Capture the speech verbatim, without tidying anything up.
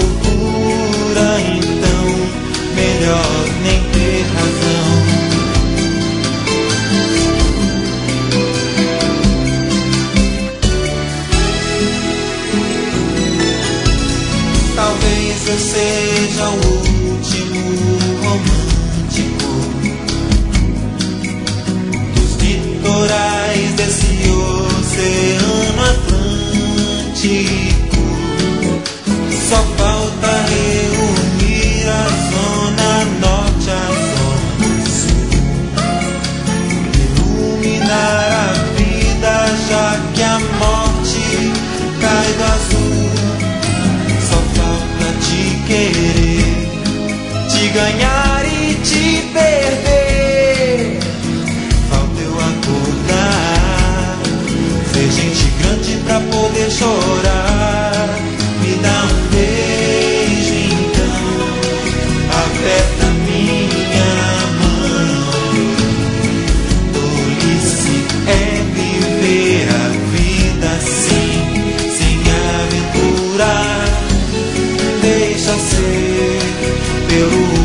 loucura, então melhor nem ter razão. Talvez eu seja o último romântico dos litorais desse oceano Atlântico. Só falta reunir a zona norte à zona sul, iluminar a vida, já que a morte cai do azul. Só falta te querer, te ganhar e te perder. Falta eu acordar, ser gente grande pra poder chorar. Me dá um beijo então, aperta minha mão. Tolice é viver a vida assim, sem aventura. Deixa ser pelo